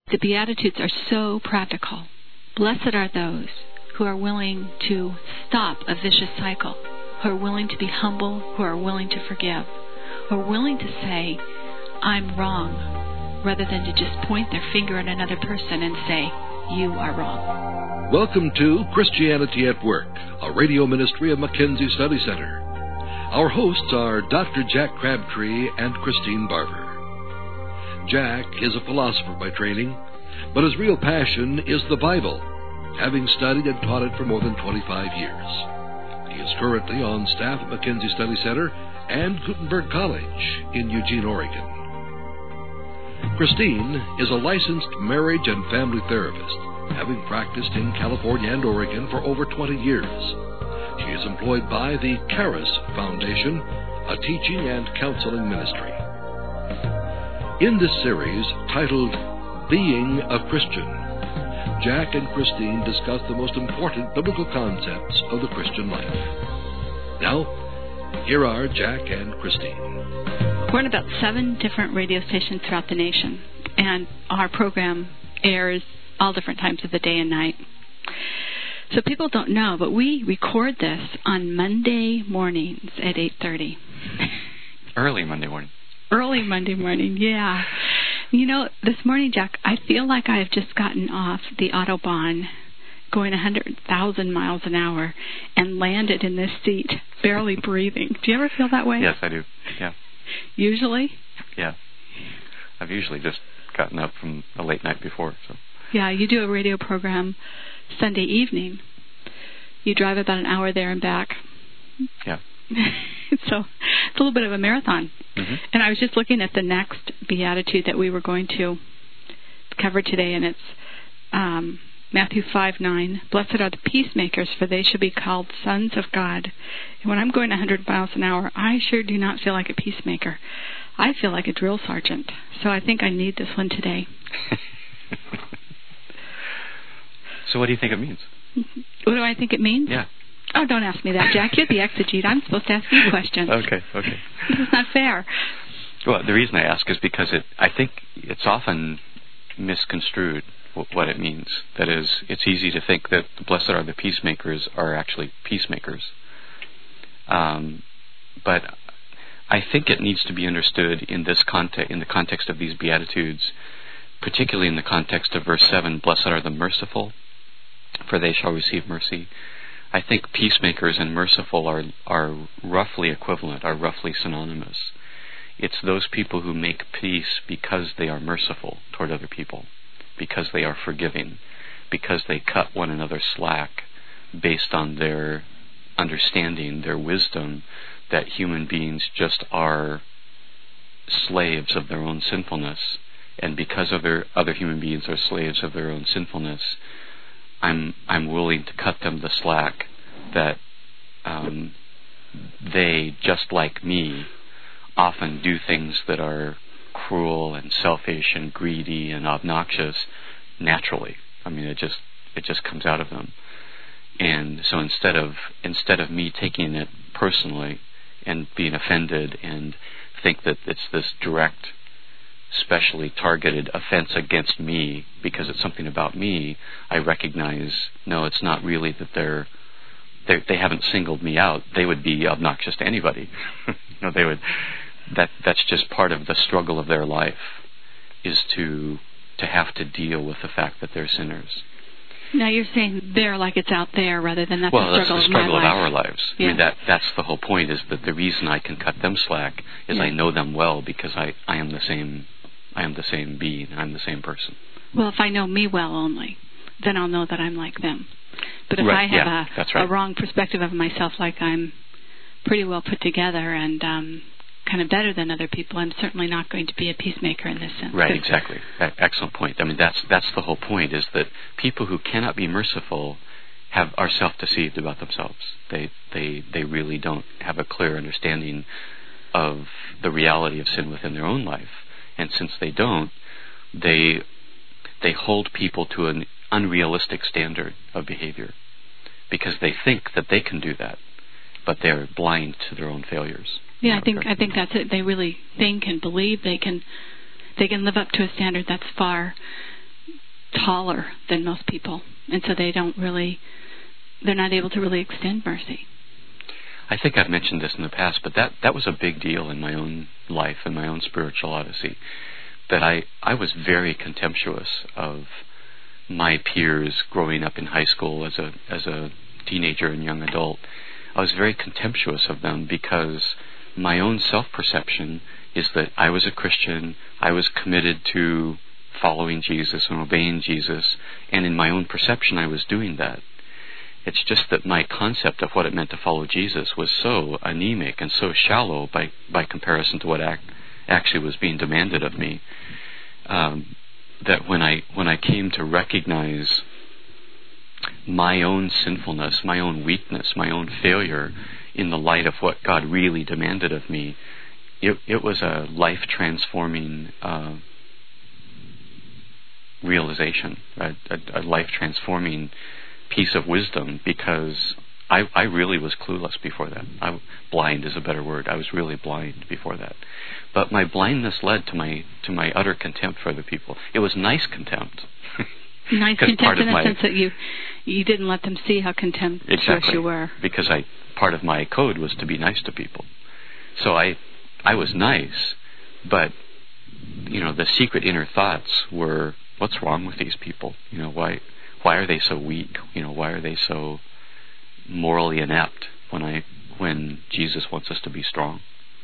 The Beatitudes are so practical. Blessed are those who are willing to stop a vicious cycle, who are willing to be humble, who are willing to forgive, who are willing to say, I'm wrong, rather than to just point their finger at another person and say, you are wrong. Welcome to Christianity at Work, a radio ministry of Mackenzie Study Center. Our hosts are Dr. Jack Crabtree and Christine Barber. Jack is a philosopher by training, but his real passion is the Bible, having studied and taught it for more than 25 years. He is currently on staff at Mackenzie Study Center and Gutenberg College in Eugene, Oregon. Christine is a licensed marriage and family therapist, having practiced in California and Oregon for over 20 years. She is employed by the Charis Foundation, a teaching and counseling ministry. In this series, titled Being a Christian, Jack and Christine discuss the most important biblical concepts of the Christian life. Now, here are Jack and Christine. We're in about 7 different radio stations throughout the nation, and our program airs all different times of the day and night. So people don't know, but we record this on Monday mornings at 8:30. Early Monday morning. Early Monday morning, yeah. You know, this morning, Jack, I feel like I have just gotten off the Autobahn going 100,000 miles an hour and landed in this seat, barely breathing. Do you ever feel that way? Yes, I do, yeah. Usually? Yeah. I've usually just gotten up from a late night before. So. Yeah, you do a radio program Sunday evening. You drive about an hour there and back. Yeah. So it's a little bit of a marathon. Mm-hmm. And I was just looking at the next Beatitude that we were going to cover today, and it's Matthew 5:9. Blessed are the peacemakers, for they shall be called sons of God. And when I'm going 100 miles an hour, I sure do not feel like a peacemaker. I feel like a drill sergeant. So I think I need this one today. So what do you think it means? What do I think it means? Yeah. Oh, don't ask me that, Jack. You're the exegete. I'm supposed to ask you questions. Okay. This is not fair. Well, the reason I ask is because I think it's often misconstrued what it means. That is, it's easy to think that the blessed are the peacemakers are actually peacemakers. But I think it needs to be understood in this context, in the context of these Beatitudes, particularly in the context of verse 7, blessed are the merciful, for they shall receive mercy. I think peacemakers and merciful are roughly equivalent, are roughly synonymous. It's those people who make peace because they are merciful toward other people, because they are forgiving, because they cut one another slack based on their understanding, their wisdom, that human beings just are slaves of their own sinfulness. And because other human beings are slaves of their own sinfulness, I'm willing to cut them the slack that they, just like me, often do things that are cruel and selfish and greedy and obnoxious naturally. I mean, it just comes out of them. And so instead of me taking it personally and being offended and think that it's this direct, specially targeted offense against me because it's something about me, I recognize, no, it's not really that they haven't singled me out. They would be obnoxious to anybody. They would. That's just part of the struggle of their life, is to have to deal with the fact that they're sinners. Now you're saying they're like it's out there rather than that's well, the struggle that's the struggle of my of life. our lives. Yeah. I mean, that's the whole point, is that the reason I can cut them slack is I know them well, because I am the same being. I'm the same person. Well, if I know me well only, then I'll know that I'm like them. But if right, I have a wrong perspective of myself, like I'm pretty well put together and kind of better than other people, I'm certainly not going to be a peacemaker in this sense. Right, exactly. Excellent point. I mean, that's the whole point, is that people who cannot be merciful are self-deceived about themselves. They really don't have a clear understanding of the reality of sin within their own life. And since they don't, they hold people to an unrealistic standard of behavior, because they think that they can do that, but they're blind to their own failures. Yeah, I think that's it. They really think and believe they can live up to a standard that's far taller than most people, and so they're not able to really extend mercy. I think I've mentioned this in the past, but that was a big deal in my own life and my own spiritual odyssey, that I was very contemptuous of my peers growing up in high school as a teenager and young adult. I was very contemptuous of them because my own self-perception is that I was a Christian, I was committed to following Jesus and obeying Jesus, and in my own perception I was doing that. It's just that my concept of what it meant to follow Jesus was so anemic and so shallow by comparison to what actually was being demanded of me, that when I came to recognize my own sinfulness, my own weakness, my own failure in the light of what God really demanded of me, it was a life-transforming realization, a life-transforming piece of wisdom, because I really was clueless before that. Blind is a better word. I was really blind before that. But my blindness led to my utter contempt for other people. It was nice contempt. Nice contempt in the sense that you didn't let them see how contemptuous you were. Because part of my code was to be nice to people. So I was nice, but the secret inner thoughts were, what's wrong with these people? Why are they so weak? Why are they so morally inept when Jesus wants us to be strong?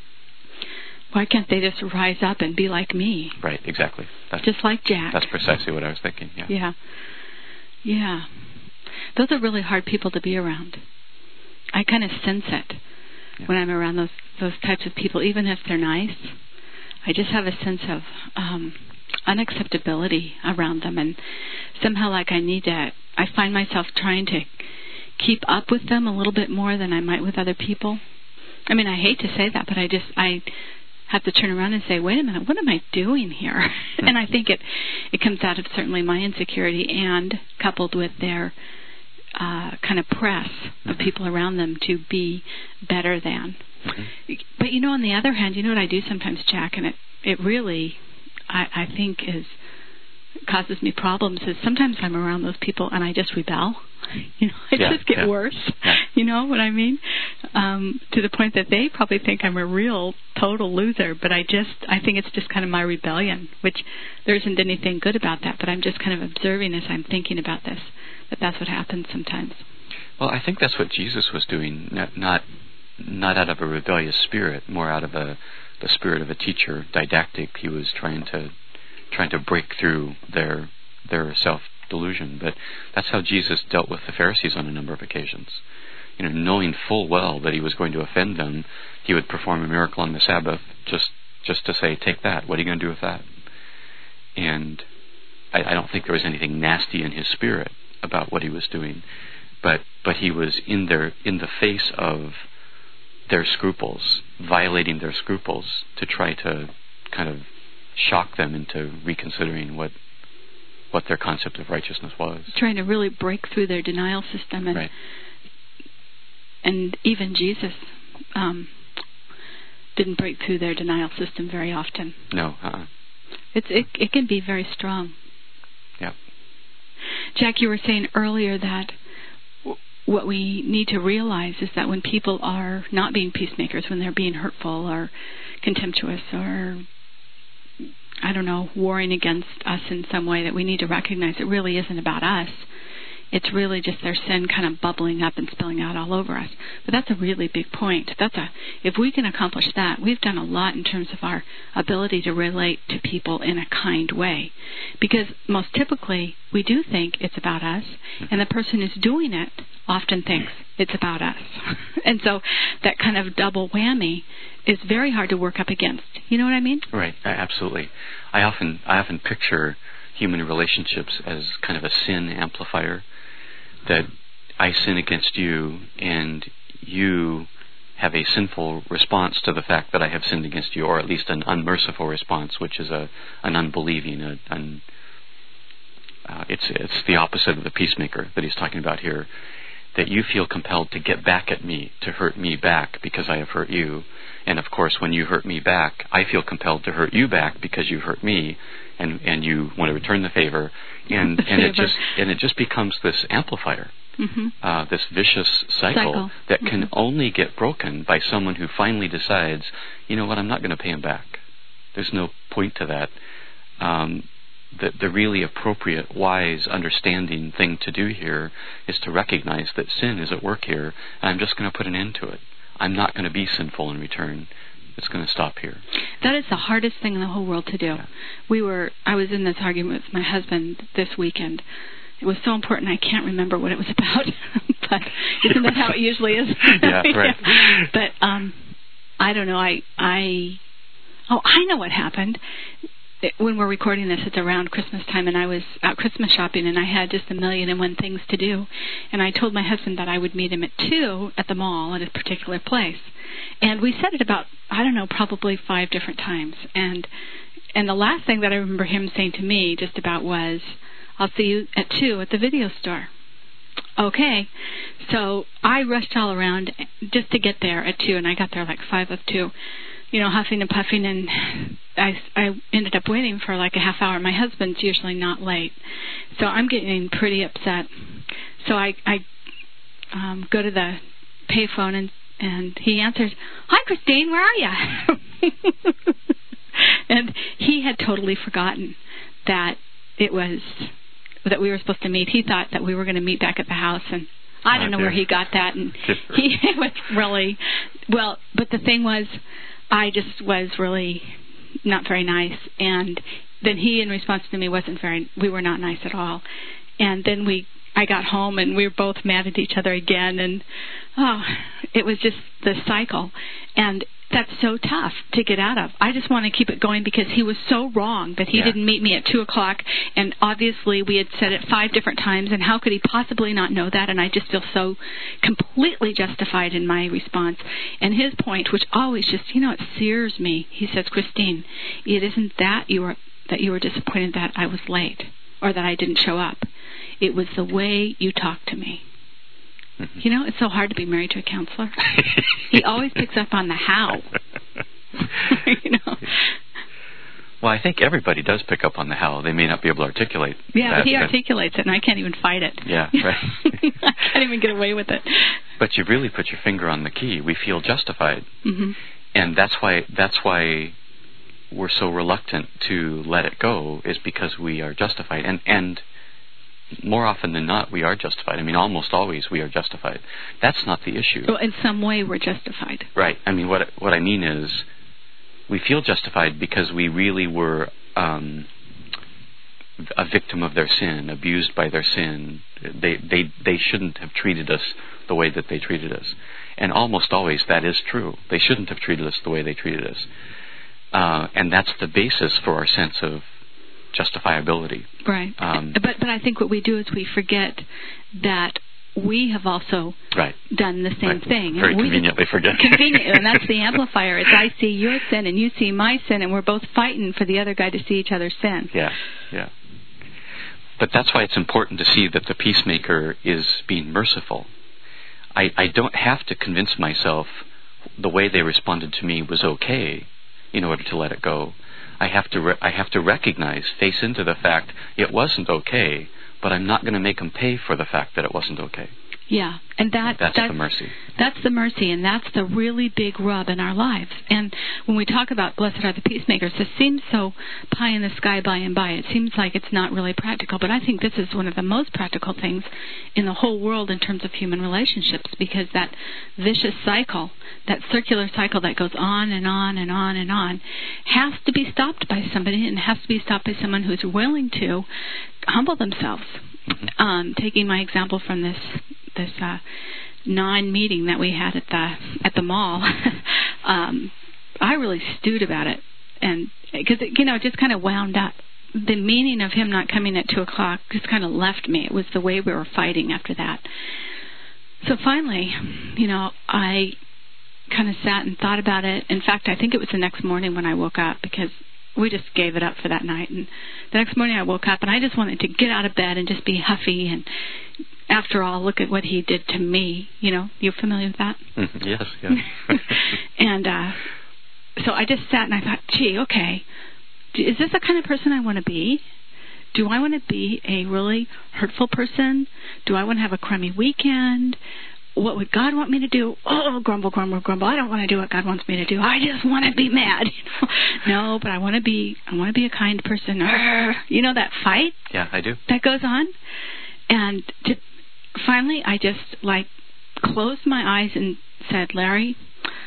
Why can't they just rise up and be like me? Right, exactly. Just like Jack. That's precisely what I was thinking, yeah. Yeah. Those are really hard people to be around. I kind of sense it when I'm around those types of people, even if they're nice. I just have a sense of unacceptability around them, and somehow I find myself trying to keep up with them a little bit more than I might with other people. I mean, I hate to say that, but I have to turn around and say, wait a minute, what am I doing here? And I think it comes out of certainly my insecurity, and coupled with their kind of press of people around them to be better than. But on the other hand, what I do sometimes, Jack, and it really, I think causes me problems, is sometimes I'm around those people and I just rebel. I just get worse. Yeah. You know what I mean? To the point that they probably think I'm a real total loser, but I think it's just kind of my rebellion, which there isn't anything good about that, but I'm just kind of observing as I'm thinking about this, that's what happens sometimes. Well, I think that's what Jesus was doing, not out of a rebellious spirit, more out of the spirit of a teacher, didactic. He was trying to break through their self-delusion. But that's how Jesus dealt with the Pharisees on a number of occasions. Knowing full well that he was going to offend them, he would perform a miracle on the Sabbath just to say, take that. What are you going to do with that? And I don't think there was anything nasty in his spirit about what he was doing. But he was in the face of their scruples, violating their scruples, to try to kind of shock them into reconsidering what their concept of righteousness was. Trying to really break through their denial system. And, right. And even Jesus didn't break through their denial system very often. No. It can be very strong. Yeah. Jack, you were saying earlier that what we need to realize is that when people are not being peacemakers, when they're being hurtful or contemptuous or, warring against us in some way, that we need to recognize it really isn't about us. It's really just their sin kind of bubbling up and spilling out all over us. But that's a really big point. If we can accomplish that, we've done a lot in terms of our ability to relate to people in a kind way. Because most typically, we do think it's about us, and the person who's doing it often thinks it's about us. And so that kind of double whammy is very hard to work up against. You know what I mean? Right, absolutely. I often picture human relationships as kind of a sin amplifier, that I sin against you and you have a sinful response to the fact that I have sinned against you, or at least an unmerciful response, which is an unbelieving, it's the opposite of the peacemaker that he's talking about here. that you feel compelled to get back at me, to hurt me back because I have hurt you. And of course, when you hurt me back, I feel compelled to hurt you back because you hurt me, and you want to return the favor, and it just becomes this amplifier, this vicious cycle that can only get broken by someone who finally decides, you know what, I'm not going to pay him back. There's no point to that. The really appropriate, wise, understanding thing to do here is to recognize that sin is at work here, and I'm just going to put an end to it. I'm not going to be sinful in return. It's going to stop here. That is the hardest thing in the whole world to do. Yeah. I was in this argument with my husband this weekend. It was so important I can't remember what it was about. But isn't that how it usually is? Yeah, right. Yeah. But I don't know. I know what happened. When we're recording this, it's around Christmas time, and I was out Christmas shopping, and I had just 1,000,001 things to do. And I told my husband that I would meet him at 2 at the mall at a particular place. And we said it about, probably 5 different times. And the last thing that I remember him saying to me just about was, I'll see you at 2 at the video store. Okay. So I rushed all around just to get there at 2, and I got there like 5 of 2. Huffing and puffing, and I ended up waiting for like a half hour. My husband's usually not late, so I'm getting pretty upset. So I go to the payphone, and he answers, "Hi, Christine, where are you?" And he had totally forgotten that we were supposed to meet. He thought that we were going to meet back at the house, and I don't know where he got that. And he was really well, but the thing was, I just was really not very nice, and then he, in response to me, we were not nice at all. And then I got home, and we were both mad at each other again, and it was just the cycle. And that's so tough to get out of. I just want to keep it going because he was so wrong that he didn't meet me at 2 o'clock, and obviously we had said it 5 different times, and how could he possibly not know that? And I just feel so completely justified in my response. And his point, which always just, it sears me, he says, "Christine, it isn't that you were disappointed that I was late or that I didn't show up. It was the way you talked to me." Mm-hmm. It's so hard to be married to a counselor. He always picks up on the how. Well, I think everybody does pick up on the how. They may not be able to articulate. Yeah, but he articulates it, and I can't even fight it. Yeah, right. I can't even get away with it. But you really put your finger on the key. We feel justified, and that's why we're so reluctant to let it go. Is because we are justified, and more often than not, we are justified. Almost always we are justified. That's not the issue. Well, in some way we're justified. Right. What I mean is, we feel justified because we really were a victim of their sin, abused by their sin. They shouldn't have treated us the way that they treated us. And almost always that is true. They shouldn't have treated us the way they treated us. And that's the basis for our sense of justifiability. Right. But I think what we do is we forget that we have also done the same thing. Very conveniently forget. Conveniently, and that's the amplifier. It's I see your sin and you see my sin, and we're both fighting for the other guy to see each other's sin. Yeah. But that's why it's important to see that the peacemaker is being merciful. I don't have to convince myself the way they responded to me was okay in order to let it go. I have to recognize, face into the fact it wasn't okay, but I'm not going to make them pay for the fact that it wasn't okay. Yeah, and that's the mercy. That's the mercy, and that's the really big rub in our lives. And when we talk about blessed are the peacemakers, this seems so pie in the sky by and by. It seems like it's not really practical, but I think this is one of the most practical things in the whole world in terms of human relationships, because that vicious cycle, that circular cycle that goes on and on and on and on, has to be stopped by somebody, and has to be stopped by someone who's willing to humble themselves. Mm-hmm. Taking my example from this non-meeting that we had at the mall, I really stewed about it, and because it just kind of wound up. The meaning of him not coming at 2 o'clock just kind of left me. It was the way we were fighting after that. So finally, I kind of sat and thought about it. In fact, I think it was the next morning when I woke up, because we just gave it up for that night. And the next morning I woke up and I just wanted to get out of bed and just be huffy and after all, look at what he did to me. You know, you familiar with that? Yes, yeah. And so I just sat and I thought, gee, okay, is this the kind of person I want to be? Do I want to be a really hurtful person? Do I want to have a crummy weekend? What would God want me to do? Oh, grumble, grumble, grumble. I don't want to do what God wants me to do. I just want to be mad. No, but I want to be a kind person. You know that fight? Yeah, I do. That goes on. And finally, I just closed my eyes and said, Larry,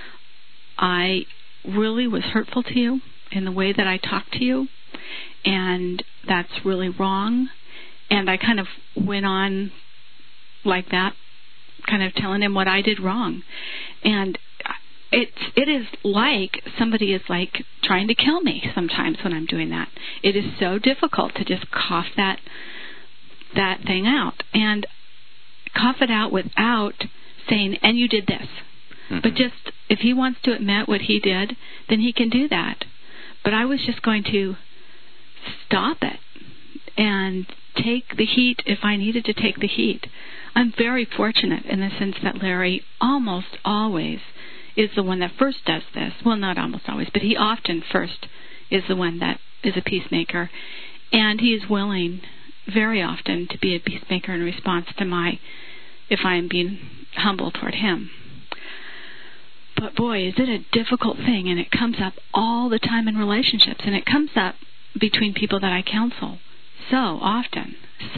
I really was hurtful to you in the way that I talked to you, and that's really wrong. And I kind of went on like that, kind of telling him what I did wrong. And it is like somebody is trying to kill me sometimes when I'm doing that. It is so difficult to just cough that thing out and cough it out without saying, and you did this. Mm-hmm. But just, if he wants to admit what he did, then he can do that. But I was just going to stop it and take the heat if I needed to take the heat. I'm very fortunate in the sense that Larry almost always is the one that first does this. Well, not almost always, but he often first is the one that is a peacemaker. And he is willing very often to be a peacemaker in response to if I am being humble toward him. But boy, is it a difficult thing, and it comes up all the time in relationships, and it comes up between people that I counsel so often,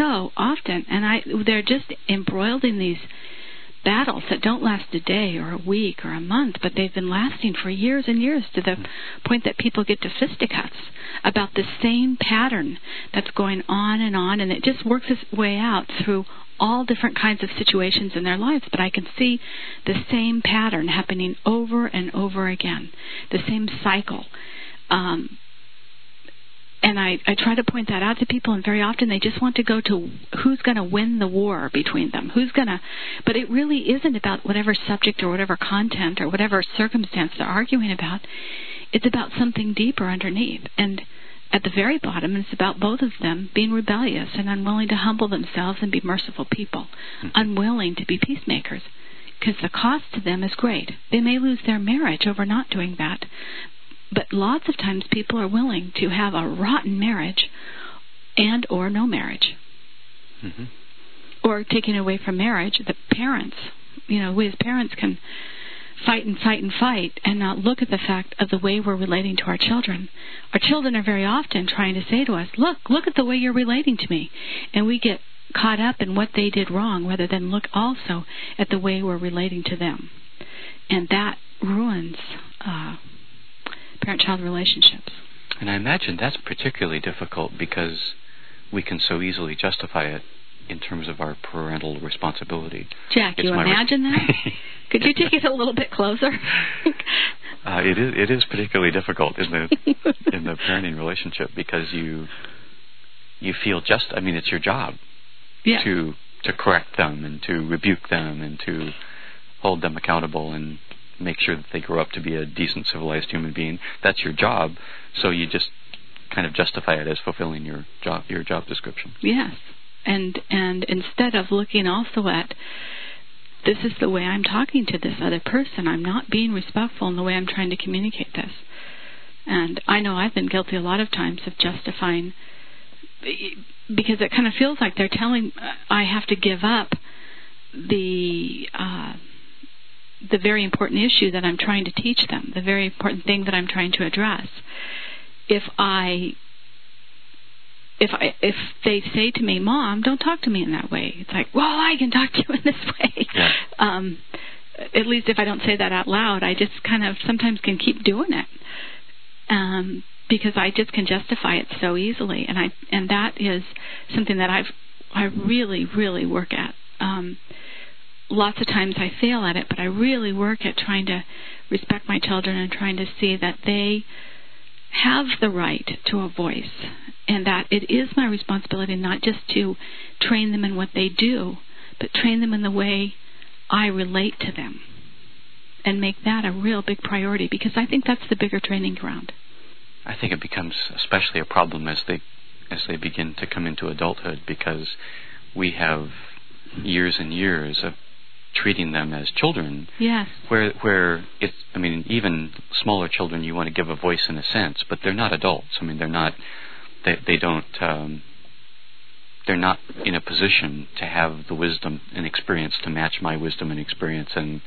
and they're just embroiled in these battles that don't last a day or a week or a month, but they've been lasting for years and years, to the point that people get to fisticuffs about the same pattern that's going on, and it just works its way out through all different kinds of situations in their lives. But I can see the same pattern happening over and over again, the same cycle. And I try to point that out to people, and very often they just want to go to who's going to win the war between them. But it really isn't about whatever subject or whatever content or whatever circumstance they're arguing about. It's about something deeper underneath. And at the very bottom, it's about both of them being rebellious and unwilling to humble themselves and be merciful people, unwilling to be peacemakers, because the cost to them is great. They may lose their marriage over not doing that. But lots of times people are willing to have a rotten marriage and or no marriage. Mm-hmm. Or taking away from marriage, the parents, we as parents can fight and fight and fight and not look at the fact of the way we're relating to our children. Our children are very often trying to say to us, look at the way you're relating to me. And we get caught up in what they did wrong rather than look also at the way we're relating to them. And that ruins parent-child relationships. And I imagine that's particularly difficult because we can so easily justify it in terms of our parental responsibility. Jack, you imagine that? Could you take it a little bit closer? It is particularly difficult in the parenting relationship because you feel it's your job to correct them and to rebuke them and to hold them accountable and make sure that they grow up to be a decent, civilized human being. That's your job, so you just kind of justify it as fulfilling your job description. Yes, and instead of looking also at, this is the way I'm talking to this other person. I'm not being respectful in the way I'm trying to communicate this. And I know I've been guilty a lot of times of justifying, because it kind of feels like they're telling I have to give up the very important issue that I'm trying to teach them, the very important thing that I'm trying to address. If they say to me, Mom, don't talk to me in that way, it's like, well, I can talk to you in this way. Yeah. At least if I don't say that out loud, I just kind of sometimes can keep doing it, because I just can justify it so easily, and that is something that I really, really work at. Lots of times I fail at it, but I really work at trying to respect my children and trying to see that they have the right to a voice, and that it is my responsibility not just to train them in what they do, but train them in the way I relate to them, and make that a real big priority, because I think that's the bigger training ground. I think it becomes especially a problem as they begin to come into adulthood, because we have years and years of treating them as children. Yes. Where it's, I mean, even smaller children, you want to give a voice in a sense, but they're not adults. I mean, they're not. They don't. They're not in a position to have the wisdom and experience to match my wisdom and experience, and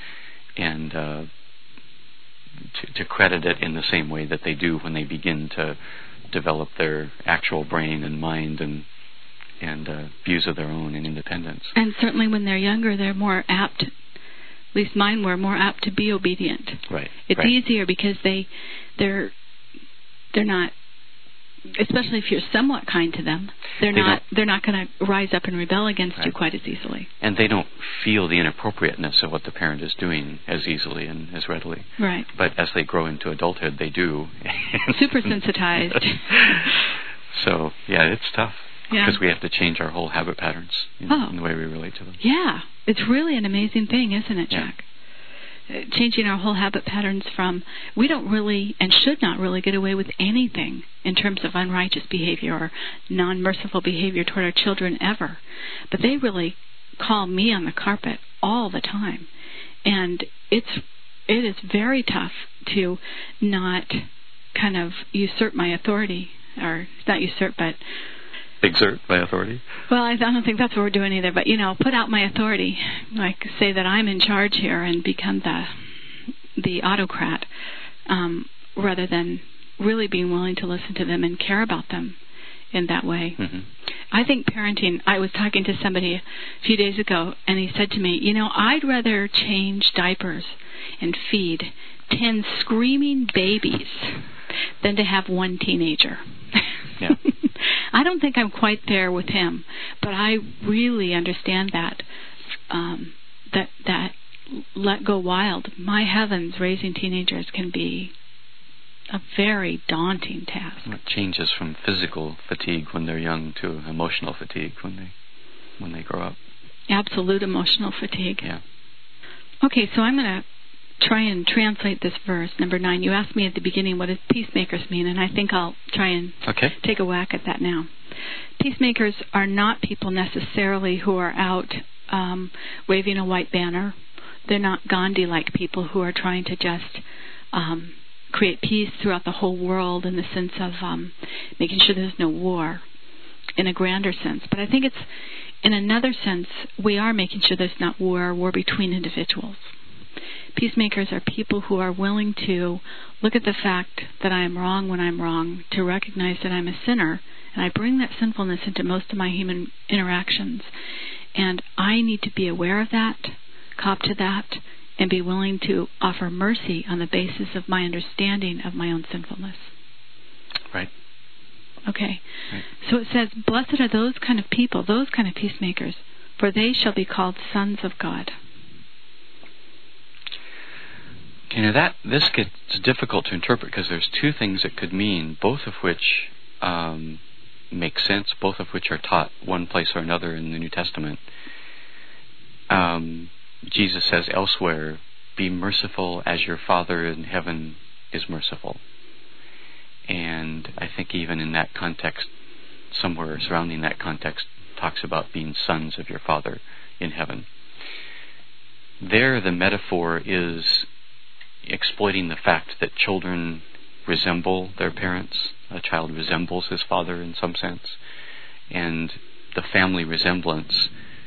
to credit it in the same way that they do when they begin to develop their actual brain and mind and views of their own and independence. And certainly when they're younger, they're more apt, at least mine were, more apt to be obedient. Right. It's right. easier because they're not, especially if you're somewhat kind to them, they're not going to rise up and rebel against right. you quite as easily. And they don't feel the inappropriateness of what the parent is doing as easily and as readily. Right. But as they grow into adulthood, they do. Super sensitized. So, yeah, it's tough. Yeah. Because we have to change our whole habit patterns in the way we relate to them. Yeah. It's really an amazing thing, isn't it, Jack? Yeah. Changing our whole habit patterns from, we don't really and should not really get away with anything in terms of unrighteous behavior or non-merciful behavior toward our children ever. But they really call me on the carpet all the time. And it is very tough to not kind of usurp my authority, or not usurp, but exert my authority? Well, I don't think that's what we're doing either, but, put out my authority, like say that I'm in charge here and become the autocrat, rather than really being willing to listen to them and care about them in that way. Mm-hmm. I think parenting, I was talking to somebody a few days ago, and he said to me, I'd rather change diapers and feed 10 screaming babies than to have one teenager. Yeah. I don't think I'm quite there with him, but I really understand that that let go wild. My heavens, raising teenagers can be a very daunting task. It changes from physical fatigue when they're young to emotional fatigue when they grow up. Absolute emotional fatigue. Yeah. Okay, so I'm going to try and translate this verse, number 9. You asked me at the beginning, what does peacemakers mean? And I think I'll try and take a whack at that now. Peacemakers are not people necessarily who are out waving a white banner. They're not Gandhi-like people who are trying to just create peace throughout the whole world in the sense of making sure there's no war in a grander sense. But I think it's, in another sense, we are making sure there's not war between individuals. Peacemakers are people who are willing to look at the fact that I am wrong when I'm wrong, to recognize that I'm a sinner, and I bring that sinfulness into most of my human interactions. And I need to be aware of that, cop to that, and be willing to offer mercy on the basis of my understanding of my own sinfulness. Right. Okay. Right. So it says, blessed are those kind of people, those kind of peacemakers, for they shall be called sons of God. This gets difficult to interpret because there's two things it could mean, both of which make sense, both of which are taught one place or another in the New Testament. Jesus says elsewhere, be merciful as your Father in heaven is merciful. And I think even in that context, somewhere surrounding that context, talks about being sons of your Father in heaven. There, the metaphor is exploiting the fact that children resemble their parents. A child resembles his father in some sense. And the family resemblance,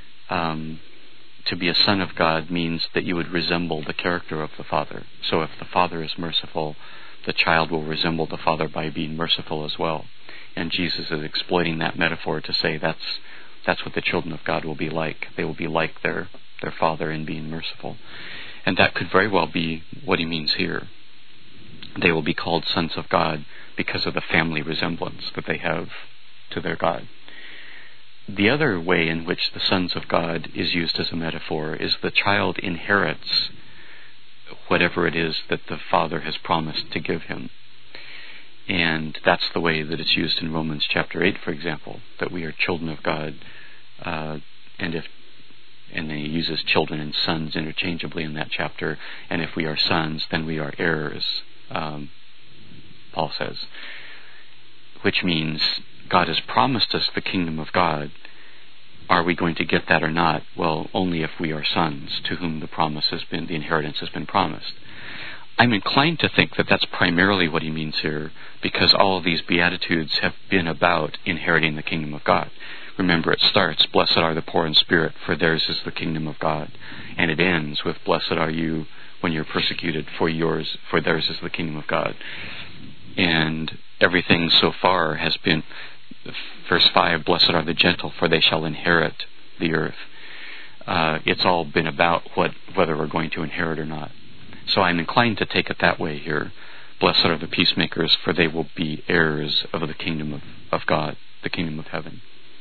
to be a son of God means that you would resemble the character of the Father. So if the Father is merciful, the child will resemble the Father by being merciful as well. And Jesus is exploiting that metaphor to say that's what the children of God will be like. They will be like their Father in being merciful. And that could very well be what he means here. They will be called sons of God because of the family resemblance that they have to their God. The other way in which the sons of God is used as a metaphor is the child inherits whatever it is that the Father has promised to give him. And that's the way that it's used in Romans chapter 8, for example, that we are children of God, and then he uses children and sons interchangeably in that chapter. And if we are sons, then we are heirs, Paul says. Which means God has promised us the kingdom of God, are we going to get that or not? Well, only if we are sons to whom the inheritance has been promised. I'm inclined to think that that's primarily what he means here, because all of these Beatitudes have been about inheriting the kingdom of God. Remember, it starts, blessed are the poor in spirit, for theirs is the kingdom of God. And it ends with, blessed are you when you're persecuted, for theirs is the kingdom of God. And everything so far has been, verse 5, blessed are the gentle, for they shall inherit the earth. It's all been about whether we're going to inherit or not. So I'm inclined to take it that way here. Blessed are the peacemakers, for they will be heirs of the kingdom of God, the kingdom of heaven.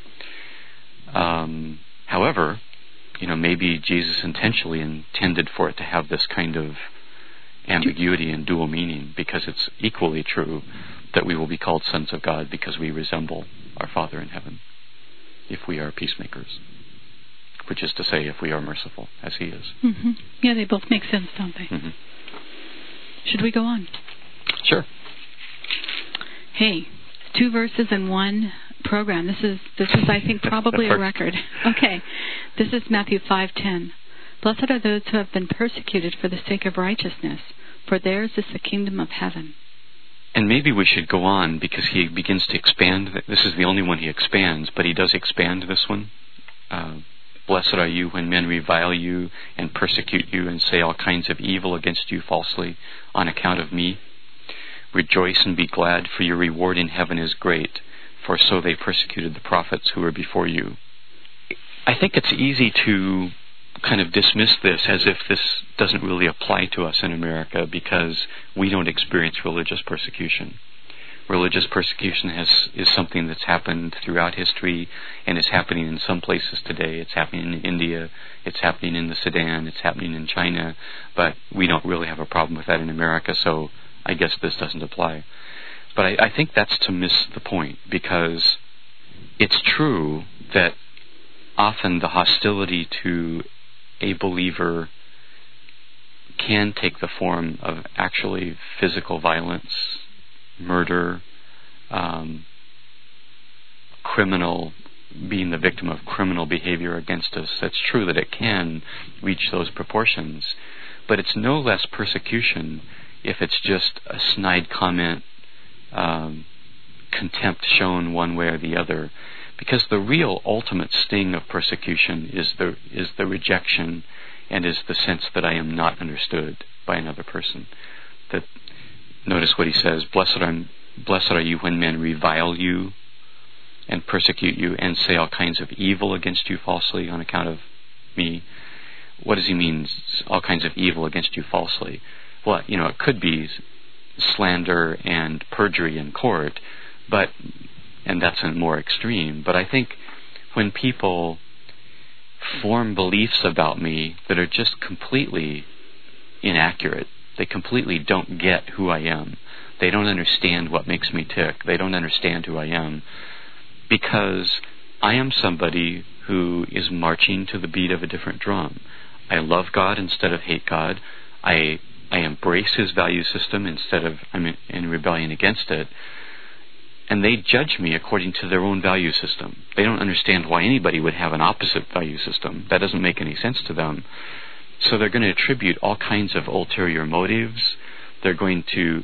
However, maybe Jesus intentionally intended for it to have this kind of ambiguity and dual meaning, because it's equally true that we will be called sons of God because we resemble our Father in heaven, if we are peacemakers, which is to say, if we are merciful, as He is. Mm-hmm. Yeah, they both make sense, don't they? Mm-hmm. Should we go on? Sure. Hey, 2 verses in one program. This is I think, probably a record. Okay. This is Matthew 5:10. Blessed are those who have been persecuted for the sake of righteousness, for theirs is the kingdom of heaven. And maybe we should go on, because he begins to expand. This is the only one he expands, but he does expand this one. Blessed are you when men revile you and persecute you and say all kinds of evil against you falsely on account of me. Rejoice and be glad, for your reward in heaven is great, for so they persecuted the prophets who were before you. I think it's easy to kind of dismiss this as if this doesn't really apply to us in America, because we don't experience religious persecution. Religious persecution is something that's happened throughout history and is happening in some places today. It's happening in India, it's happening in the Sudan, it's happening in China, but we don't really have a problem with that in America, so I guess this doesn't apply. But I think that's to miss the point, because it's true that often the hostility to a believer can take the form of actually physical violence, murder, being the victim of criminal behavior against us. That's true that it can reach those proportions, but it's no less persecution if it's just a snide comment, contempt shown one way or the other, because the real ultimate sting of persecution is the rejection, and is the sense that I am not understood by another person. That, notice what he says, blessed are you when men revile you and persecute you and say all kinds of evil against you falsely on account of me. What does he mean, all kinds of evil against you falsely? Well, it could be slander and perjury in court, and that's a more extreme. But I think when people form beliefs about me that are just completely inaccurate, they completely don't get who I am. They don't understand what makes me tick. They don't understand who I am, because I am somebody who is marching to the beat of a different drum. I love God instead of hate God. I embrace His value system instead of I'm in rebellion against it. And they judge me according to their own value system. They don't understand why anybody would have an opposite value system. That doesn't make any sense to them. So they're going to attribute all kinds of ulterior motives. They're going to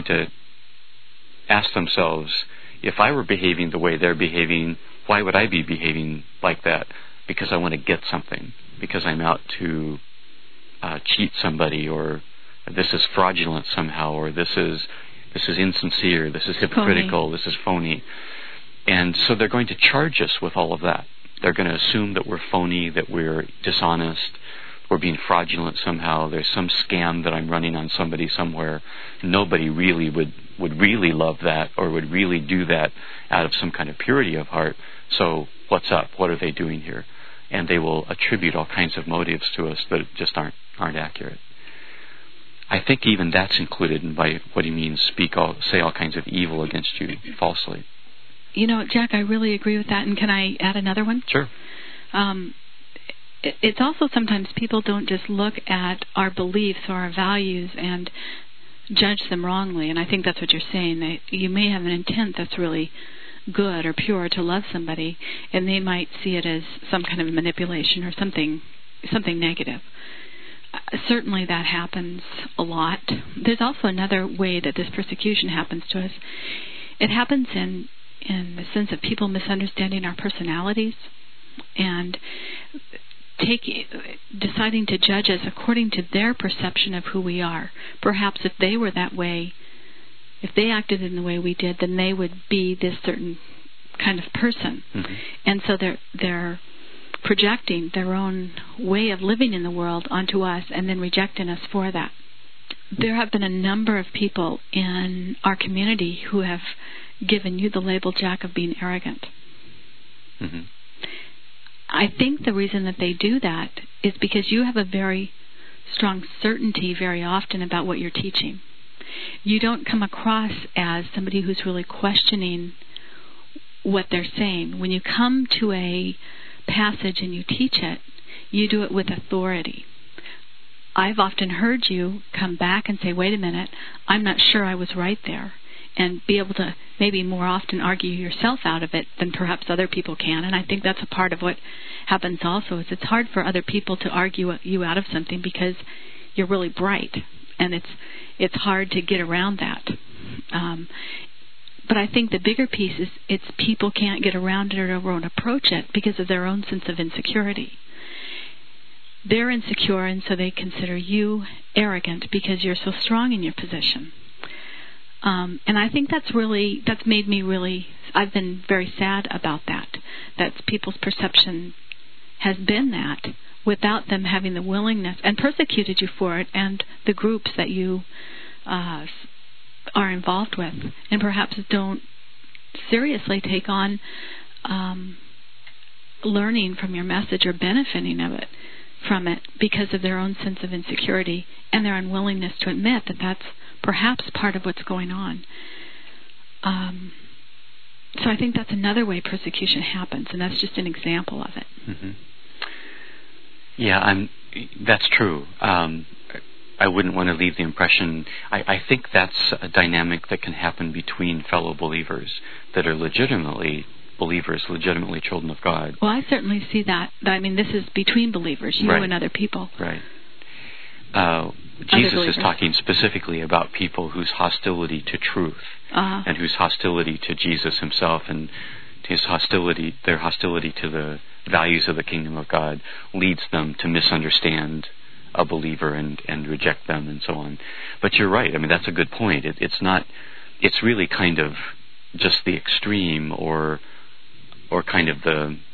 ask themselves, if I were behaving the way they're behaving, why would I be behaving like that? Because I want to get something. Because I'm out to cheat somebody, or this is fraudulent somehow, or this is insincere, this is hypocritical, phony. This is phony. And so they're going to charge us with all of that. They're going to assume that we're phony, that we're dishonest, we're being fraudulent somehow. There's some scam that I'm running on somebody somewhere. Nobody really would really love that, or would really do that out of some kind of purity of heart. So what's up? What are they doing here? And they will attribute all kinds of motives to us that just aren't accurate. I think even that's included in by what he means, say all kinds of evil against you falsely. Jack, I really agree with that. And can I add another one? Sure. It's also sometimes people don't just look at our beliefs or our values and judge them wrongly. And I think that's what you're saying. That you may have an intent that's really good or pure to love somebody, and they might see it as some kind of manipulation or something negative. Certainly that happens a lot. There's also another way that this persecution happens to us. It happens in the sense of people misunderstanding our personalities and deciding to judge us according to their perception of who we are. Perhaps if they were that way, if they acted in the way we did, then they would be this certain kind of person. Mm-hmm. And so they're projecting their own way of living in the world onto us and then rejecting us for that. There have been a number of people in our community who have given you the label, Jack, of being arrogant. Mm-hmm. I think the reason that they do that is because you have a very strong certainty very often about what you're teaching. You don't come across as somebody who's really questioning what they're saying. When you come to a passage and you teach it, you do it with authority. I've often heard you come back and say, wait a minute, I'm not sure I was right there, and be able to maybe more often argue yourself out of it than perhaps other people can. And I think that's a part of what happens also, is it's hard for other people to argue you out of something because you're really bright, and it's hard to get around that. But I think the bigger piece is it's people can't get around it or won't approach it because of their own sense of insecurity. They're insecure, and so they consider you arrogant because you're so strong in your position. And I think that's made me I've been very sad about that people's perception has been that, without them having the willingness, and persecuted you for it, and the groups that you are involved with, and perhaps don't seriously take on learning from your message or benefiting from it because of their own sense of insecurity and their unwillingness to admit that that's perhaps part of what's going on. So I think that's another way persecution happens, and that's just an example of it. Mm-hmm. Yeah, that's true. I wouldn't want to leave the impression. I think that's a dynamic that can happen between fellow believers that are legitimately believers, legitimately children of God. Well, I certainly see that. I mean, this is between believers, you right. and other people. Right. Jesus is talking specifically about people whose hostility to truth and whose hostility to Jesus himself and their hostility to the values of the kingdom of God leads them to misunderstand a believer and reject them and so on. But you're right. I mean, that's a good point. It's really kind of just the extreme or kind of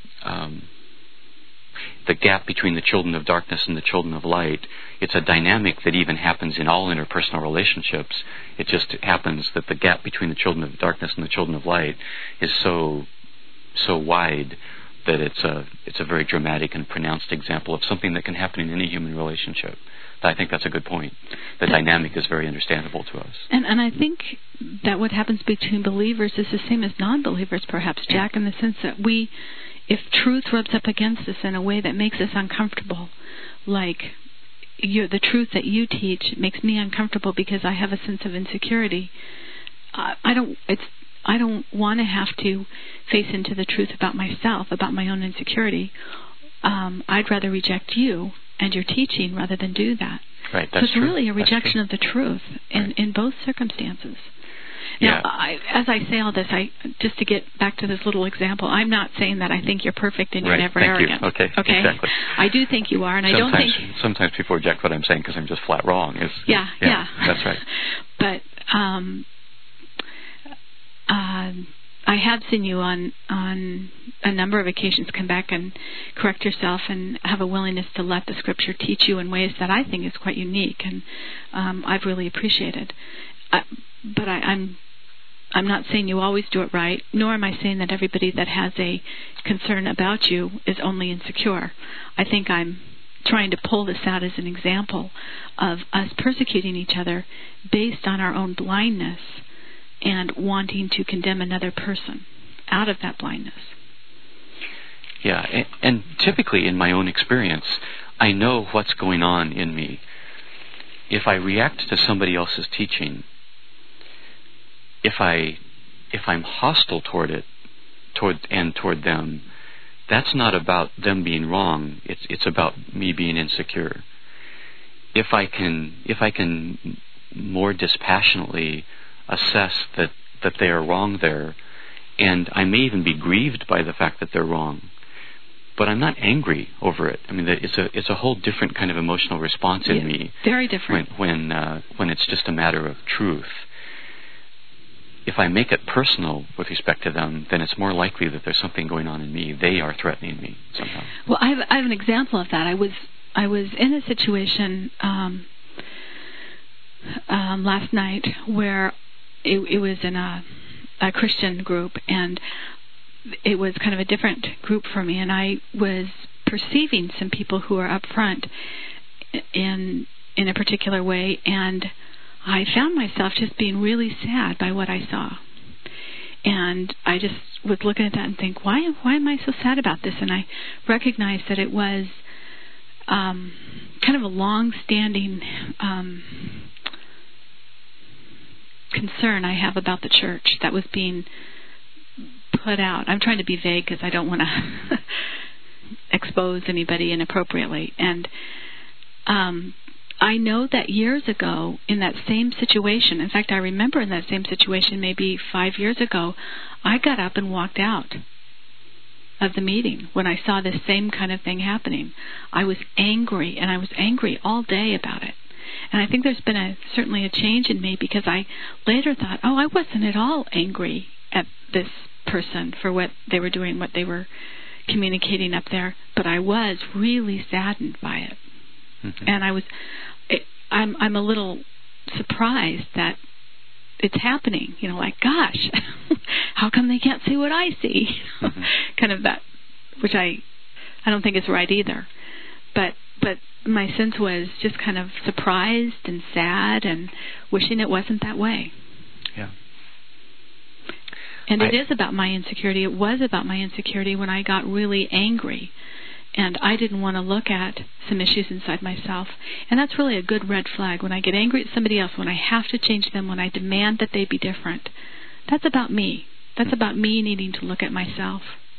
the gap between the children of darkness and the children of light. It's a dynamic that even happens in all interpersonal relationships. It just happens that the gap between the children of darkness and the children of light is so wide that it's a very dramatic and pronounced example of something that can happen in any human relationship. I think that's a good point. The dynamic is very understandable to us. And I think that what happens between believers is the same as non-believers, perhaps, Jack, in the sense that if truth rubs up against us in a way that makes us uncomfortable, like the truth that you teach makes me uncomfortable because I have a sense of insecurity, I don't want to have to face into the truth about myself, about my own insecurity. I'd rather reject you and your teaching rather than do that. Right, so that's it's true. really a rejection of the truth in both circumstances. Now, yeah. As I say all this, just to get back to this little example, I'm not saying that I think you're perfect and you're never arrogant. You. Okay, exactly. I do think you are, and I don't think... Sometimes people reject what I'm saying because I'm just flat wrong. Yeah. That's right. But I have seen you on a number of occasions come back and correct yourself and have a willingness to let the Scripture teach you in ways that I think is quite unique, and I've really appreciated. But I'm not saying you always do it right, nor am I saying that everybody that has a concern about you is only insecure. I think I'm trying to pull this out as an example of us persecuting each other based on our own blindness and wanting to condemn another person out of that blindness. Yeah, and typically in my own experience, I know what's going on in me. If I react to somebody else's teaching, if I'm hostile toward it toward them, that's not about them being wrong. It's about me being insecure. If I can more dispassionately assess that they are wrong there, and I may even be grieved by the fact that they're wrong, but I'm not angry over it. I mean, it's a whole different kind of emotional response in me. Very different. When it's just a matter of truth. If I make it personal with respect to them, then it's more likely that there's something going on in me. They are threatening me somehow. Well, I have an example of that. I was in a situation last night where it was in a Christian group, and it was kind of a different group for me, and I was perceiving some people who are up front in a particular way, and I found myself just being really sad by what I saw. And I just was looking at that and think, why am I so sad about this? And I recognized that it was kind of a long-standing concern I have about the church that was being put out. I'm trying to be vague because I don't want to expose anybody inappropriately. And I know that years ago, in that same situation, in fact, I remember in that same situation maybe 5 years ago, I got up and walked out of the meeting when I saw this same kind of thing happening. I was angry, and I was angry all day about it. And I think there's been certainly a change in me, because I later thought, I wasn't at all angry at this person for what they were doing, what they were communicating up there, but I was really saddened by it. Mm-hmm. And I'm a little surprised that it's happening. Like, gosh, how come they can't see what I see? Mm-hmm. Kind of that, which I don't think is right either. But my sense was just kind of surprised and sad and wishing it wasn't that way. Yeah. And it is about my insecurity. It was about my insecurity when I got really angry. And I didn't want to look at some issues inside myself. And that's really a good red flag. When I get angry at somebody else, when I have to change them, when I demand that they be different, that's about me. That's about me needing to look at myself.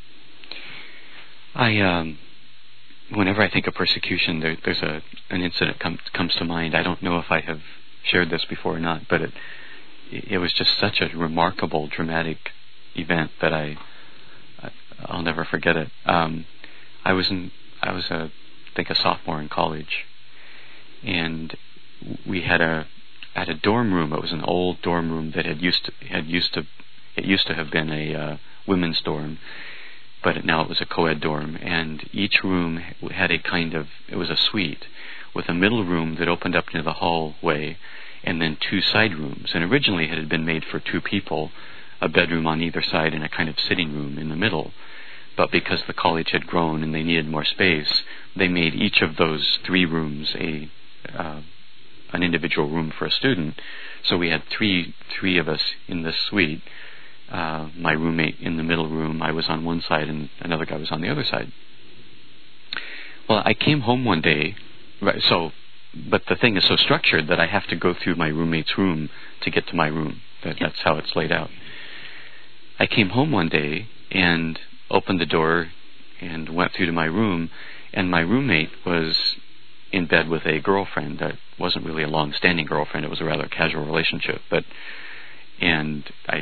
Whenever I think of persecution, there's an incident comes to mind. I don't know if I have shared this before or not, but it was just such a remarkable, dramatic event that I'll never forget it. I was I think a sophomore in college, and we had a dorm room. It was an old dorm room that it used to have been a women's dorm, but now it was a co-ed dorm. And each room had it was a suite with a middle room that opened up into the hallway, and then two side rooms. And originally it had been made for two people, a bedroom on either side and a kind of sitting room in the middle. But because the college had grown and they needed more space, they made each of those three rooms an individual room for a student. So we had three of us in this suite. My roommate in the middle room, I was on one side and another guy was on the other side. Well, I came home one day, but the thing is so structured that I have to go through my roommate's room to get to my room. That's how it's laid out. I came home one day and opened the door and went through to my room, and my roommate was in bed with a girlfriend that wasn't really a long-standing girlfriend. It was a rather casual relationship, and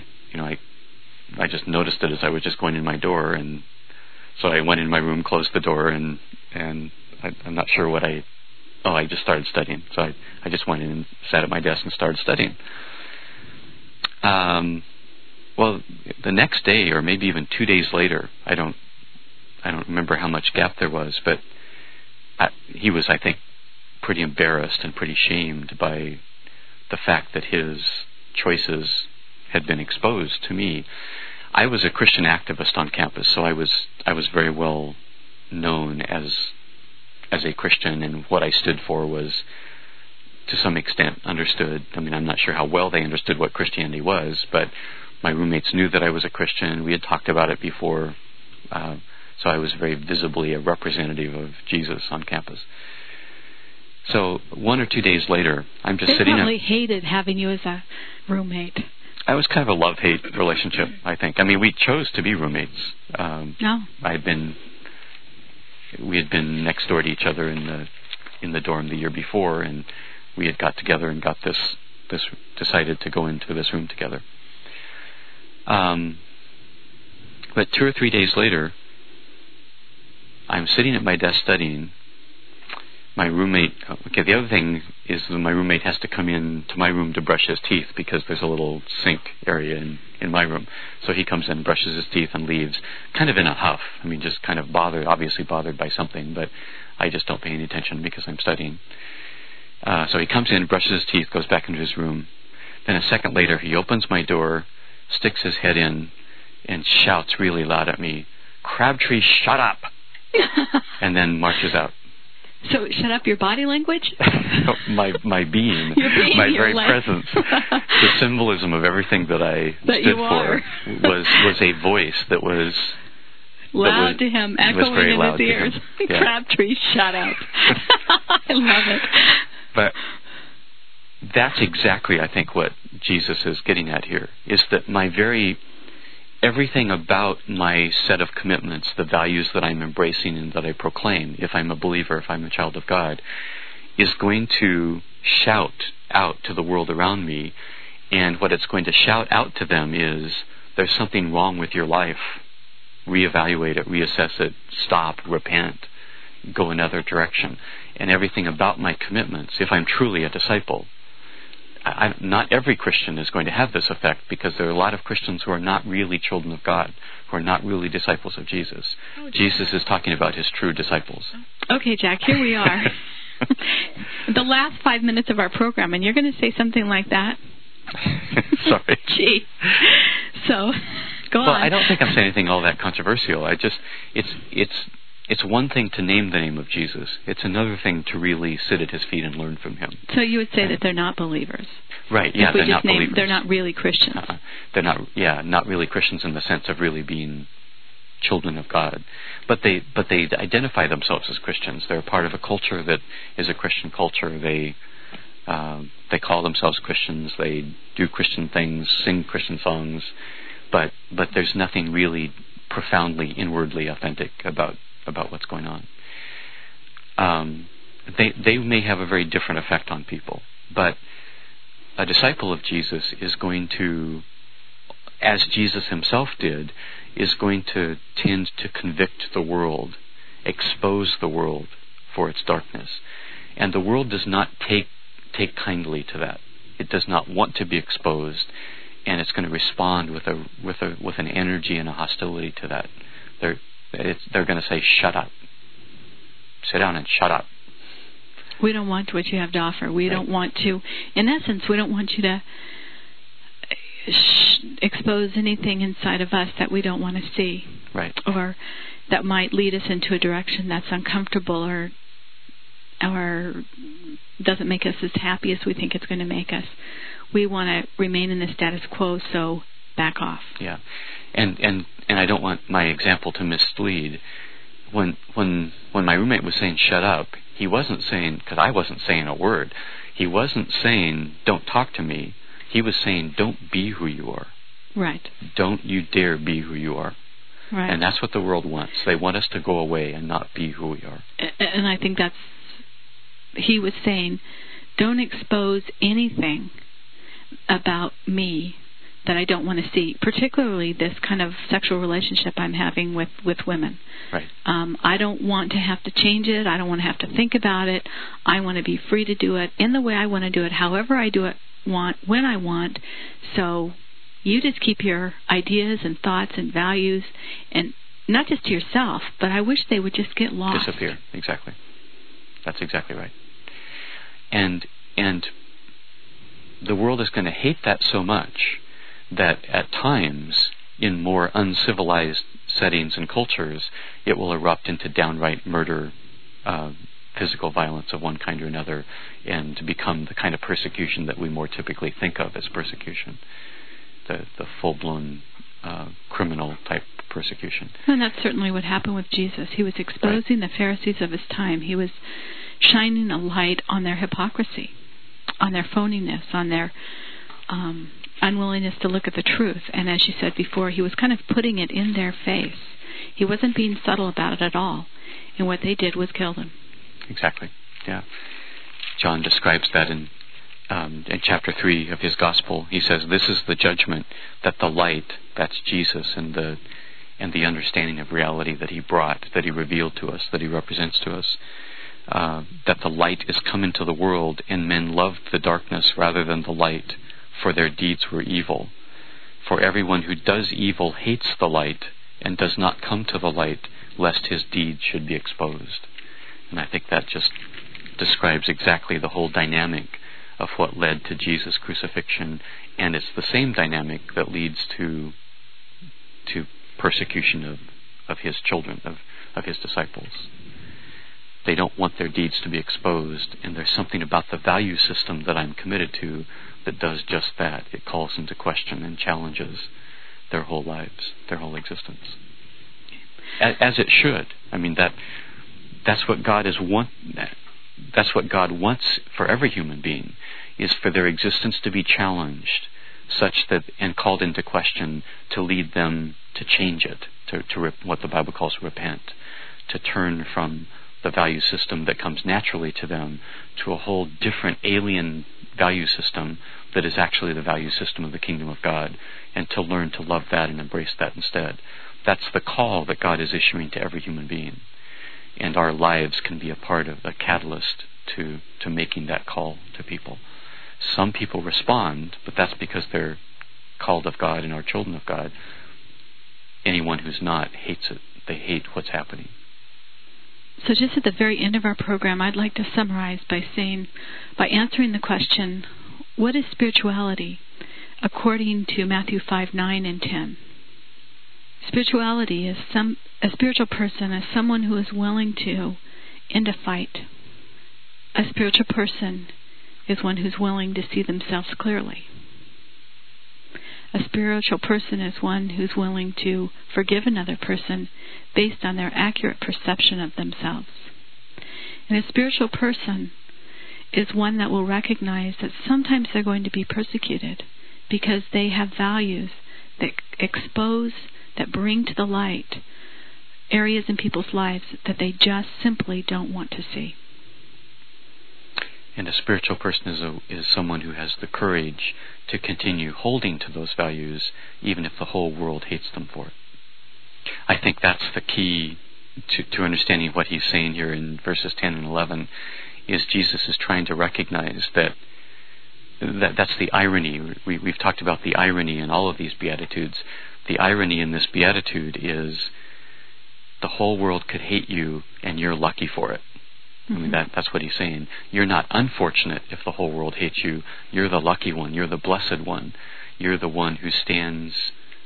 I just noticed it as I was just going in my door, and so I went in my room, closed the door, and I'm not sure what I just started studying. So I just went in and sat at my desk and started studying. Well, the next day, or maybe even 2 days later, I don't remember how much gap there was, but he was, I think, pretty embarrassed and pretty shamed by the fact that his choices had been exposed to me. I was a Christian activist on campus, so I was very well known as a Christian, and what I stood for was, to some extent, understood. I mean, I'm not sure how well they understood what Christianity was, but my roommates knew that I was a Christian. We had talked about it before, so I was very visibly a representative of Jesus on campus. So 1 or 2 days later, I'm just sitting. They probably hated having you as a roommate. It was kind of a love-hate relationship, I think. I mean, we chose to be roommates. We had been next door to each other in the dorm the year before, and we had got together and got this decided to go into this room together. But 2 or 3 days later, I'm sitting at my desk studying. My roommate, the other thing is that my roommate has to come in to my room to brush his teeth because there's a little sink area in my room. So he comes in, brushes his teeth, and leaves kind of in a huff. I mean, just kind of obviously bothered by something, but I just don't pay any attention because I'm studying. So he comes in, brushes his teeth, goes back into his room. Then a second later, he opens my door, sticks his head in, and shouts really loud at me, "Crabtree, shut up!" and then marches out. So, shut up your body language? my being, my very presence, the symbolism of everything that I stood for was a voice that was loud to him, echoing in his ears. Yeah. Crabtree, shut up. I love it. But that's exactly, I think, what Jesus is getting at here, is that everything about my set of commitments, the values that I'm embracing and that I proclaim, if I'm a believer, if I'm a child of God, is going to shout out to the world around me. And what it's going to shout out to them is, there's something wrong with your life. Reevaluate it, reassess it, stop, repent, go another direction. And everything about my commitments, if I'm truly a disciple, not every Christian is going to have this effect, because there are a lot of Christians who are not really children of God, who are not really disciples of Jesus. Jesus is talking about his true disciples. Okay, Jack, here we are. The last 5 minutes of our program, and you're going to say something like that? Sorry. Gee. So, go on. Well, I don't think I'm saying anything all that controversial. It's one thing to name the name of Jesus. It's another thing to really sit at his feet and learn from him. So you would say that they're not believers. Right, yeah, they're not believers. They're not really Christians. They're not really Christians in the sense of really being children of God. But they identify themselves as Christians. They're part of a culture that is a Christian culture. They call themselves Christians. They do Christian things, sing Christian songs. But there's nothing really profoundly, inwardly authentic about what's going on. They may have a very different effect on people, but a disciple of Jesus is going to, as Jesus himself did, is going to tend to convict the world, expose the world for its darkness. And the world does not take kindly to that. It does not want to be exposed, and it's going to respond with an energy and a hostility to that. They're going to say, "Shut up. Sit down and shut up. We don't want what you have to offer. We don't want to, in essence, we don't want you to expose anything inside of us that we don't want to see." Right. Or that might lead us into a direction that's uncomfortable or doesn't make us as happy as we think it's going to make us. We want to remain in the status quo, so back off. Yeah. And I don't want my example to mislead. When my roommate was saying "shut up," he wasn't saying, because I wasn't saying a word, he wasn't saying "don't talk to me." He was saying, "Don't be who you are." Right. Don't you dare be who you are. Right. And that's what the world wants. They want us to go away and not be who we are. And I think he was saying, don't expose anything about me that I don't want to see, particularly this kind of sexual relationship I'm having with women. Right. I don't want to have to change it. I don't want to have to think about it. I want to be free to do it in the way I want to do it, however I do it, when I want. So you just keep your ideas and thoughts and values, and not just to yourself, but I wish they would just get lost. Disappear. Exactly. That's exactly right. And the world is going to hate that so much that at times, in more uncivilized settings and cultures, it will erupt into downright murder, physical violence of one kind or another, and to become the kind of persecution that we more typically think of as persecution, the full-blown criminal type persecution. And that's certainly what happened with Jesus. He was exposing the Pharisees of his time. He was shining a light on their hypocrisy, on their phoniness, on their unwillingness to look at the truth. And as you said before, he was kind of putting it in their face. He wasn't being subtle about it at all. And what they did was kill them. Exactly. Yeah. John describes that in chapter 3 of his gospel. He says, "This is the judgment, that the light," that's Jesus, and the understanding of reality that he brought, that he revealed to us, that he represents to us, that the light is come into the world, and men loved the darkness rather than the light, for their deeds were evil. For everyone who does evil hates the light, and does not come to the light, lest his deeds should be exposed. And I think that just describes exactly the whole dynamic of what led to Jesus' crucifixion, and it's the same dynamic that leads to persecution of his children, of his disciples. They don't want their deeds to be exposed, and there's something about the value system that I'm committed to that does just that. It calls into question and challenges their whole lives, their whole existence. As it should. I mean, that's what God that's what God wants for every human being, is for their existence to be challenged, such that, and called into question, to lead them to change it, to what the Bible calls repent, to turn from the value system that comes naturally to them to a whole different alien value system that is actually the value system of the kingdom of God, and to learn to love that and embrace that instead. That's the call that God is issuing to every human being. And our lives can be a part of, a catalyst to making that call to people. Some people respond, but that's because they're called of God and are children of God. Anyone who's not hates it. They hate what's happening. So just at the very end of our program, I'd like to summarize by answering the question, what is spirituality according to Matthew 5:9 and 10? Spirituality is a spiritual person is someone who is willing to end a fight. A spiritual person is one who's willing to see themselves clearly. A spiritual person is one who's willing to forgive another person based on their accurate perception of themselves. And a spiritual person is one that will recognize that sometimes they're going to be persecuted because they have values that expose, that bring to the light areas in people's lives that they just simply don't want to see. And a spiritual person is someone who has the courage to continue holding to those values even if the whole world hates them for it. I think that's the key to understanding what he's saying here in verses 10 and 11, is Jesus is trying to recognize that's the irony. We've talked about the irony in all of these Beatitudes. The irony in this Beatitude is the whole world could hate you and you're lucky for it. I mean, that's what he's saying. You're not unfortunate if the whole world hates you. You're the lucky one. You're the blessed one. You're the one who stands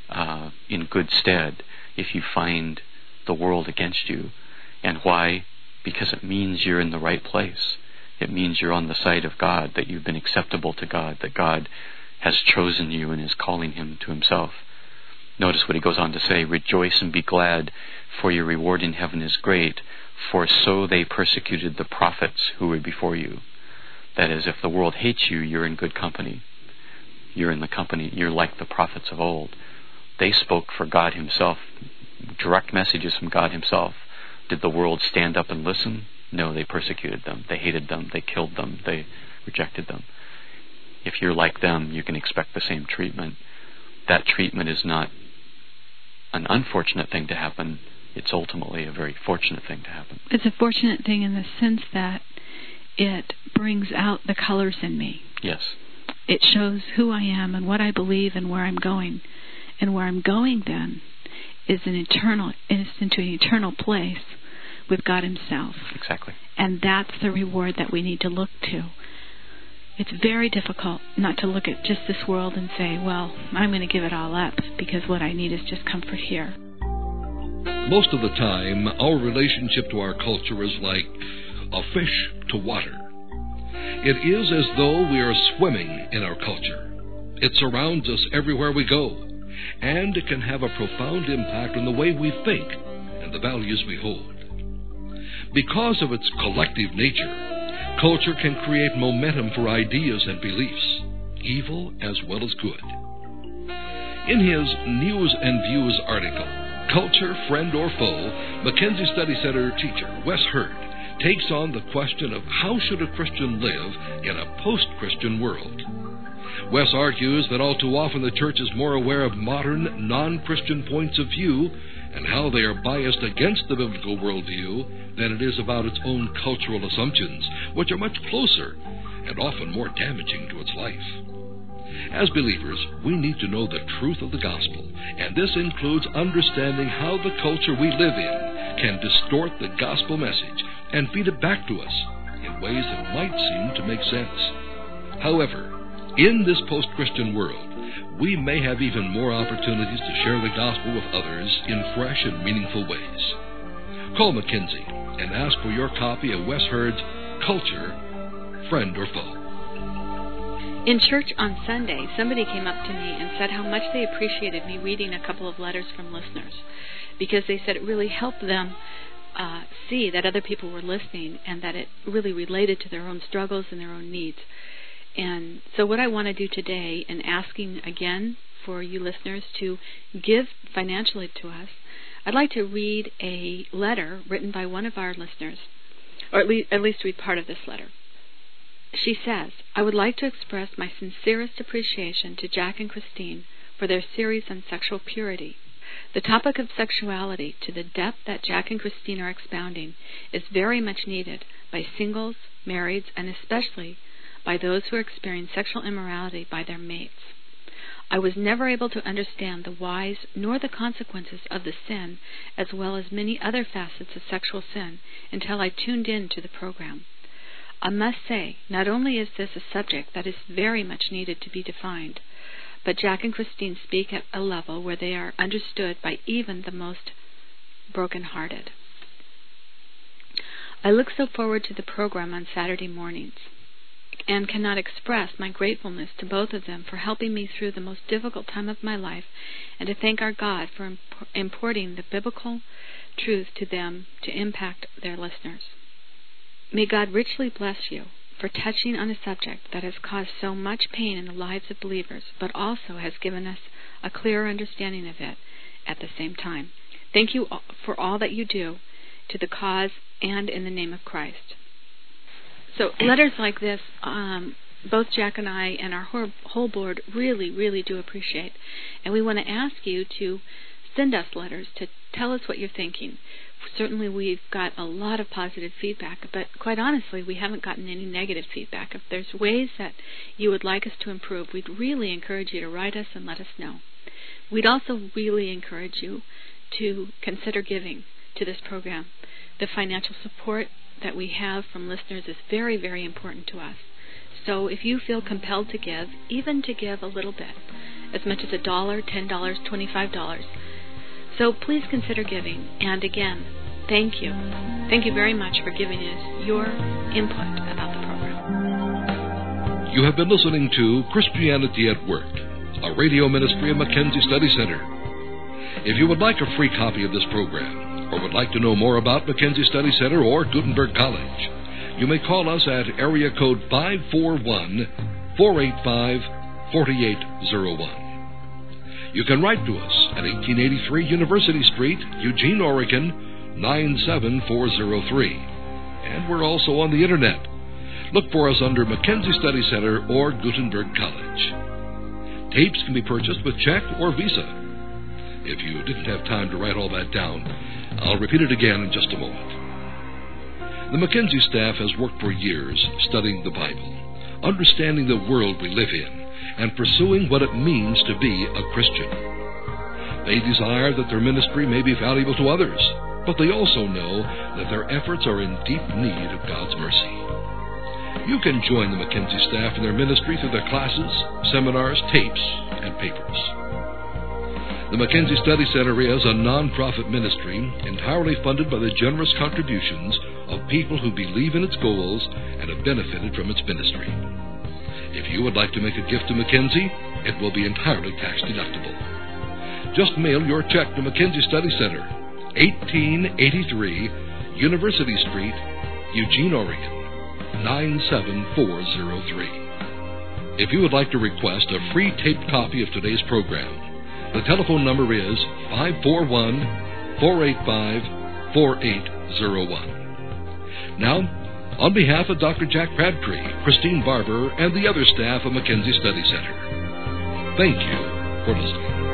in good stead if you find the world against you. And why? Because it means you're in the right place. It means you're on the side of God, that you've been acceptable to God, that God has chosen you and is calling him to himself. Notice what he goes on to say, "Rejoice and be glad, for your reward in heaven is great, for so they persecuted the prophets who were before you." That is, if the world hates you, you're in good company. You're in the company, you're like the prophets of old. They spoke for God himself, direct messages from God himself. Did the world stand up and listen? No, they persecuted them. They hated them. They killed them. They rejected them. If you're like them, you can expect the same treatment. That treatment is not an unfortunate thing to happen. It's ultimately a very fortunate thing to happen. It's a fortunate thing in the sense that it brings out the colors in me. Yes. It shows who I am and what I believe and where I'm going. And where I'm going then is into an eternal place with God himself. Exactly. And that's the reward that we need to look to. It's very difficult not to look at just this world and say, well, I'm going to give it all up because what I need is just comfort here. Most of the time, our relationship to our culture is like a fish to water. It is as though we are swimming in our culture. It surrounds us everywhere we go, and it can have a profound impact on the way we think and the values we hold. Because of its collective nature, culture can create momentum for ideas and beliefs, evil as well as good. In his News and Views article, Culture, Friend or Foe, Mackenzie Study Center teacher Wes Hurd takes on the question of how should a Christian live in a post-Christian world. Wes argues that all too often the church is more aware of modern, non-Christian points of view and how they are biased against the biblical worldview than it is about its own cultural assumptions, which are much closer and often more damaging to its life. As believers, we need to know the truth of the gospel, and this includes understanding how the culture we live in can distort the gospel message and feed it back to us in ways that might seem to make sense. However, in this post-Christian world, we may have even more opportunities to share the gospel with others in fresh and meaningful ways. Call Mackenzie and ask for your copy of Wes Hurd's Culture, Friend or Foe. In church on Sunday, somebody came up to me and said how much they appreciated me reading a couple of letters from listeners, because they said it really helped them see that other people were listening and that it really related to their own struggles and their own needs. And so what I want to do today, in asking again for you listeners to give financially to us, I'd like to read a letter written by one of our listeners, or at least read part of this letter. She says, "I would like to express my sincerest appreciation to Jack and Christine for their series on sexual purity. The topic of sexuality, to the depth that Jack and Christine are expounding, is very much needed by singles, marrieds, and especially by those who experience sexual immorality by their mates. I was never able to understand the whys nor the consequences of the sin, as well as many other facets of sexual sin, until I tuned in to the program. I must say, not only is this a subject that is very much needed to be defined, but Jack and Christine speak at a level where they are understood by even the most broken-hearted. I look so forward to the program on Saturday mornings, and cannot express my gratefulness to both of them for helping me through the most difficult time of my life, and to thank our God for importing the biblical truth to them to impact their listeners. May God richly bless you for touching on a subject that has caused so much pain in the lives of believers, but also has given us a clearer understanding of it at the same time. Thank you for all that you do to the cause and in the name of Christ." So letters like this, both Jack and I and our whole board really, really do appreciate. And we want to ask you to send us letters to tell us what you're thinking. Certainly we've got a lot of positive feedback, but quite honestly, we haven't gotten any negative feedback. If there's ways that you would like us to improve, we'd really encourage you to write us and let us know. We'd also really encourage you to consider giving to this program. The financial support that we have from listeners is very, very important to us. So if you feel compelled to give, even to give a little bit, as much as $1, $10, $25, so please consider giving. And again, thank you. Thank you very much for giving us your input about the program. You have been listening to Christianity at Work, a radio ministry of Mackenzie Study Center. If you would like a free copy of this program, or would like to know more about Mackenzie Study Center or Gutenberg College, you may call us at area code 541-485-4801. You can write to us at 1883 University Street, Eugene, Oregon, 97403. And we're also on the Internet. Look for us under Mackenzie Study Center or Gutenberg College. Tapes can be purchased with check or Visa. If you didn't have time to write all that down, I'll repeat it again in just a moment. The Mackenzie staff has worked for years studying the Bible, understanding the world we live in, and pursuing what it means to be a Christian. They desire that their ministry may be valuable to others, but they also know that their efforts are in deep need of God's mercy. You can join the Mackenzie staff in their ministry through their classes, seminars, tapes, and papers. The Mackenzie Study Center is a non-profit ministry entirely funded by the generous contributions of people who believe in its goals and have benefited from its ministry. If you would like to make a gift to Mackenzie, it will be entirely tax-deductible. Just mail your check to Mackenzie Study Center, 1883 University Street, Eugene, Oregon, 97403. If you would like to request a free taped copy of today's program, The telephone number is 541-485-4801. Now, on behalf of Dr. Jack Crabtree, Christine Barber, and the other staff of Mackenzie Study Center, thank you for listening.